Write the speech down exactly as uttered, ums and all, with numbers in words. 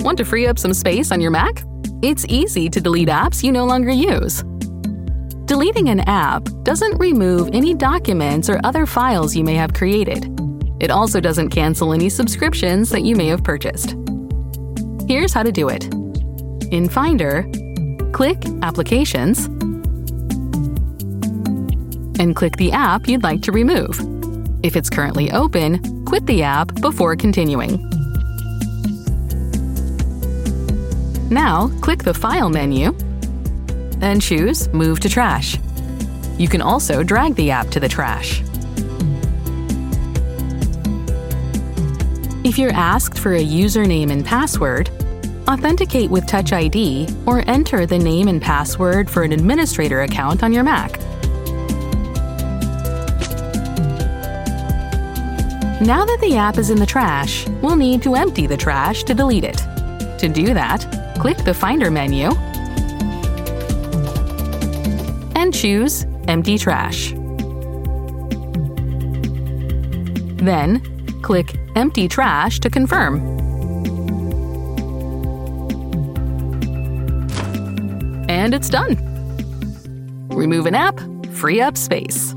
Want to free up some space on your Mac? It's easy to delete apps you no longer use. Deleting an app doesn't remove any documents or other files you may have created. It also doesn't cancel any subscriptions that you may have purchased. Here's how to do it. In Finder, click Applications and click the app you'd like to remove. If it's currently open, quit the app before continuing. Now, click the File menu and choose Move to Trash. You can also drag the app to the trash. If you're asked for a username and password, authenticate with Touch I D or enter the name and password for an administrator account on your Mac. Now that the app is in the trash, we'll need to empty the trash to delete it. To do that, click the Finder menu and choose Empty Trash. Then, click Empty Trash to confirm. And it's done. Remove an app, free up space.